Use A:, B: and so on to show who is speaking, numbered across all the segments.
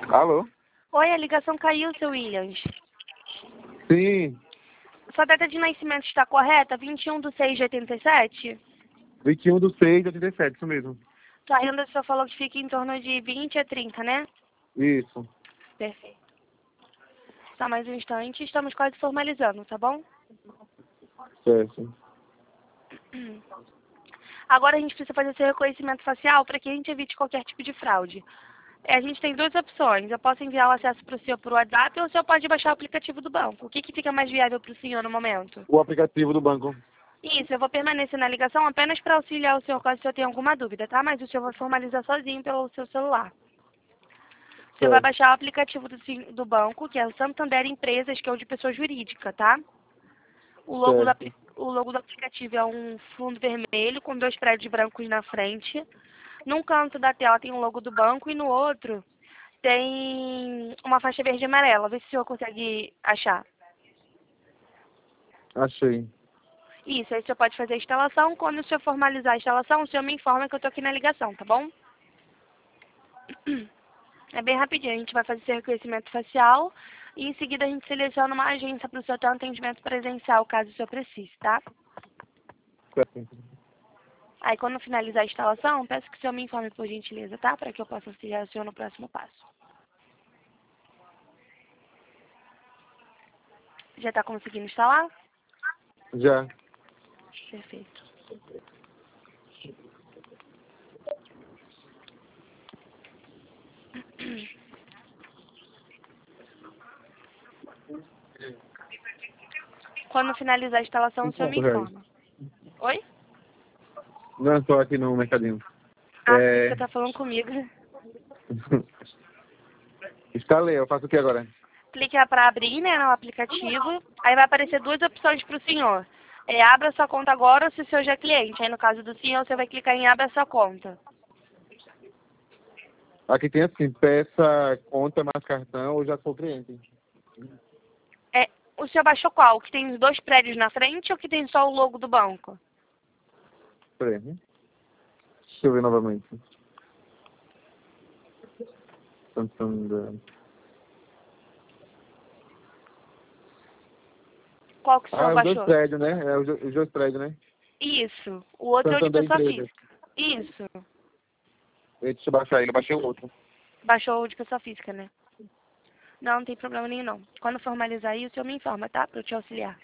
A: Alô?
B: Oi, a ligação caiu, seu Williams.
A: Sim,
B: Sua data de nascimento está correta? 21/6/87?
A: 21/6/87, isso mesmo.
B: Sua renda, você falou que fica em torno de 20 a 30, né?
A: Isso,
B: Perfeito. Só mais um instante, estamos quase formalizando, tá bom?
A: certo.
B: Agora a gente precisa fazer esse reconhecimento facial para que a gente evite qualquer tipo de fraude. A gente tem duas opções. Eu posso enviar o acesso para o senhor por WhatsApp ou o senhor pode baixar o aplicativo do banco. O que fica mais viável para o senhor no momento?
A: O aplicativo do banco.
B: Isso, eu vou permanecer na ligação apenas para auxiliar o senhor caso o senhor tenha alguma dúvida, tá? Mas o senhor vai formalizar sozinho pelo seu celular. O senhor vai
A: Certo,
B: baixar o aplicativo do banco, que é o Santander Empresas, que é o de pessoa jurídica, tá? O logo
A: certo.
B: o logo do aplicativo é um fundo vermelho com dois prédios brancos na frente. Num canto da tela tem o logo do banco e no outro tem uma faixa verde e amarela. Vê se o senhor consegue achar.
A: Achei.
B: Isso, aí o senhor pode fazer a instalação. Quando o senhor formalizar a instalação, o senhor me informa que eu estou aqui na ligação, tá bom? É bem rapidinho, a gente vai fazer esse reconhecimento facial e em seguida a gente seleciona uma agência para o senhor ter um atendimento presencial, caso o senhor precise, tá?
A: Certo.
B: Aí quando finalizar a instalação, peço que o senhor me informe por gentileza, tá? Para que eu possa auxiliar o senhor no próximo passo. Já está conseguindo instalar?
A: Já.
B: Perfeito. Quando finalizar a instalação, o senhor me
A: R$ 5.
B: informa. Oi?
A: Não, estou aqui no mercadinho.
B: Ah, por isso que você está falando comigo.
A: Instalei, eu faço o que agora?
B: Clique para abrir, né, no aplicativo. Aí vai aparecer duas opções para o senhor. Abra sua conta agora ou se o senhor já é cliente. Aí no caso do senhor, você vai clicar em abra sua conta.
A: Aqui tem assim, peça, conta mais cartão, ou já sou cliente.
B: O senhor baixou qual? Que tem os dois prédios na frente ou que tem só o logo do banco?
A: Peraí. Deixa eu ver novamente. Santander.
B: Qual que o senhor
A: Os dois
B: baixou?
A: prédios, né? Os dois prédios, né?
B: Isso. O outro é o de
A: Santander
B: pessoa
A: Empresas.
B: física. Isso.
A: Deixa eu baixar ele, eu baixei o outro.
B: Baixou o de pessoa física, né? Não tem problema nenhum, não. Quando formalizar aí, o senhor me informa, tá? Para eu te auxiliar.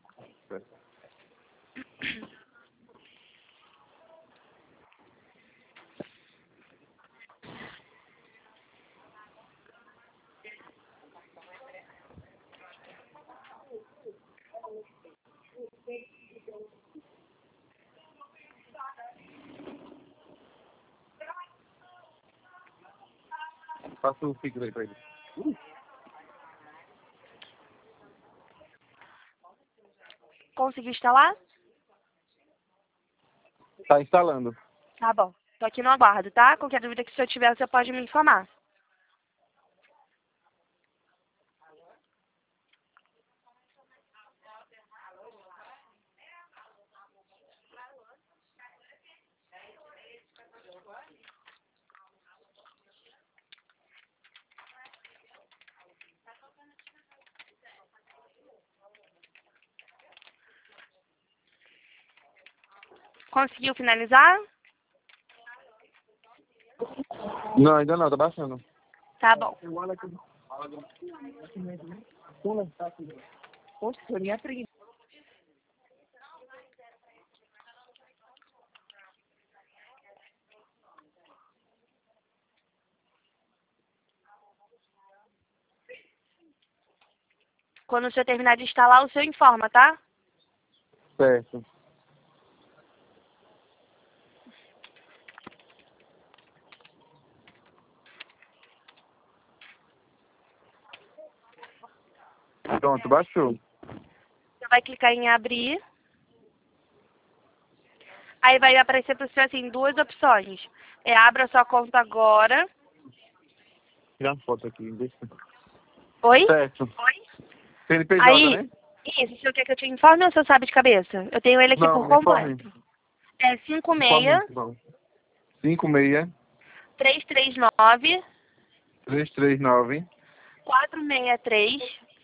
A: Faça o fixo aí pra ele.
B: Conseguiu instalar?
A: Tá instalando.
B: Tá bom. Tô aqui no aguardo, tá? Qualquer dúvida que o senhor tiver, você pode me informar. Conseguiu finalizar?
A: Não, ainda não, tá baixando.
B: Tá bom. Quando o senhor terminar de instalar, o senhor informa, tá?
A: Certo. Pronto, baixou.
B: Você vai clicar em abrir. Aí vai aparecer para o senhor, assim, duas opções. Abra sua conta agora.
A: Tirar uma foto aqui, deixa.
B: Oi?
A: Certo. CNPJ,
B: Aí,
A: né?
B: isso, o senhor quer que eu te informe ou o senhor sabe de cabeça? Eu tenho ele aqui
A: Não,
B: por
A: me informe.
B: completo. É
A: Informe,
B: 56
A: por favor. 56
B: 339
A: 339
B: 463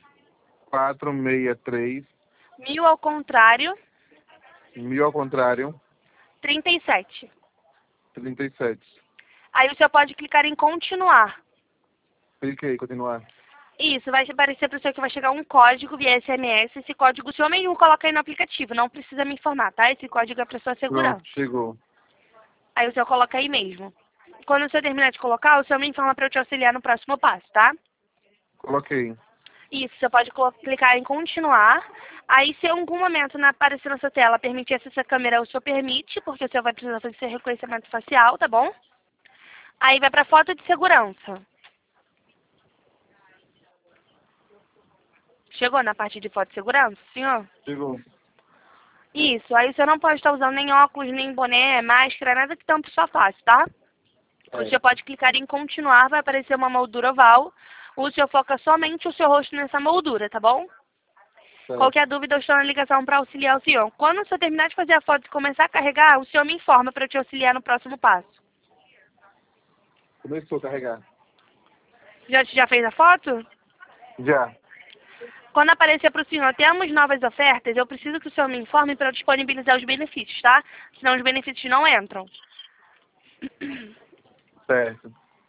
A: 463
B: 1000 ao contrário
A: 1000 ao contrário
B: 37.
A: 37.
B: Aí o senhor pode clicar em continuar.
A: Cliquei, continuar.
B: Isso, vai aparecer para o senhor que vai chegar um código via SMS. Esse código o senhor mesmo coloca aí no aplicativo, não precisa me informar, tá? Esse código é para sua segurança.
A: Pronto, chegou.
B: Aí o senhor coloca aí mesmo. Quando o senhor terminar de colocar, o senhor me informa para eu te auxiliar no próximo passo, tá?
A: Coloquei.
B: Isso, você pode clicar em continuar. Aí, se em algum momento não aparecer na sua tela permitir acessar a câmera, o senhor permite, porque o senhor vai precisar fazer seu reconhecimento facial, tá bom? Aí vai para foto de segurança. Chegou na parte de foto de segurança, senhor?
A: Chegou.
B: Isso, aí você não pode estar usando nem óculos, nem boné, máscara, nada que tampe sua face, tá? Você pode clicar em continuar, vai aparecer uma moldura oval. O senhor foca somente o seu rosto nessa moldura, tá bom?
A: Certo.
B: Qualquer dúvida, eu estou na ligação para auxiliar o senhor. Quando o senhor terminar de fazer a foto e começar a carregar, o senhor me informa para eu te auxiliar no próximo passo.
A: Começou a carregar.
B: Já fez a foto?
A: Já.
B: Quando aparecer para o senhor, temos novas ofertas, eu preciso que o senhor me informe para eu disponibilizar os benefícios, tá? Senão os benefícios não entram.
A: Certo.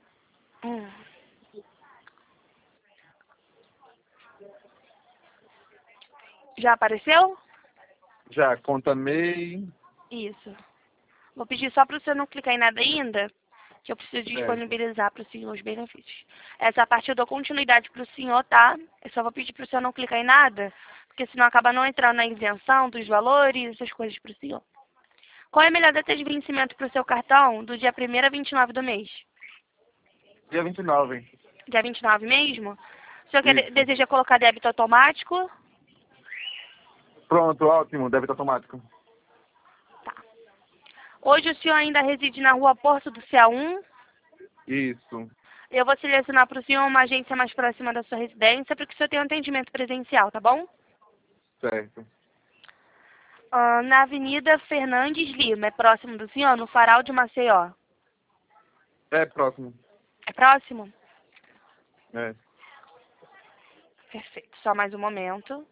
B: Já apareceu?
A: Já, conta MEI.
B: Isso. Vou pedir só para o senhor não clicar em nada ainda, que eu preciso
A: Certo.
B: disponibilizar para o senhor os benefícios. Essa parte eu dou continuidade para o senhor, tá? Eu só vou pedir para o senhor não clicar em nada, porque senão acaba não entrando na isenção dos valores, essas coisas para o senhor. Qual é a melhor data de vencimento para o seu cartão? Do dia 1º a 29 do mês.
A: Dia 29.
B: Dia 29 mesmo? O senhor
A: Isso.
B: deseja colocar débito automático?
A: Pronto, ótimo. Débito automático.
B: Tá. Hoje o senhor ainda reside na rua Porto do CA1?
A: Isso.
B: Eu vou selecionar para o senhor uma agência mais próxima da sua residência para que o senhor tenha um atendimento presencial, tá bom?
A: Certo.
B: Na Avenida Fernandes Lima, é próximo do senhor, no Farol de Maceió.
A: É próximo.
B: É próximo?
A: É.
B: Perfeito. Só mais um momento.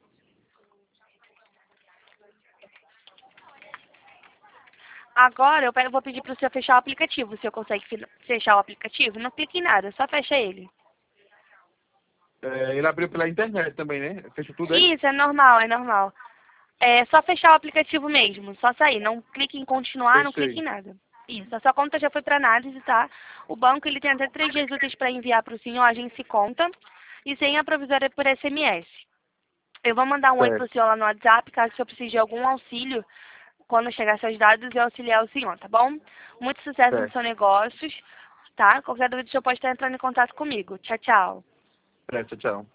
B: Agora eu vou pedir para o senhor fechar o aplicativo. O senhor consegue fechar o aplicativo? Não clique em nada, só fecha ele.
A: Ele abriu pela internet também, né? Fecha tudo aí?
B: Isso, é normal, é normal. É só fechar o aplicativo mesmo, só sair. Não clique em continuar, não
A: Fechei.
B: clique em nada. Isso, a sua conta já foi para análise, tá? O banco ele tem até 3 dias úteis para enviar para o senhor a agência conta e senha provisória por SMS. Eu vou mandar um oi para o
A: Certo.
B: senhor lá no WhatsApp, caso o senhor precise de algum auxílio quando chegar seus dados e auxiliar o senhor, tá bom? Muito sucesso nos
A: Certo.
B: seus negócios, tá? Qualquer dúvida o senhor pode estar entrando em contato comigo. Tchau, tchau.
A: Certo, tchau.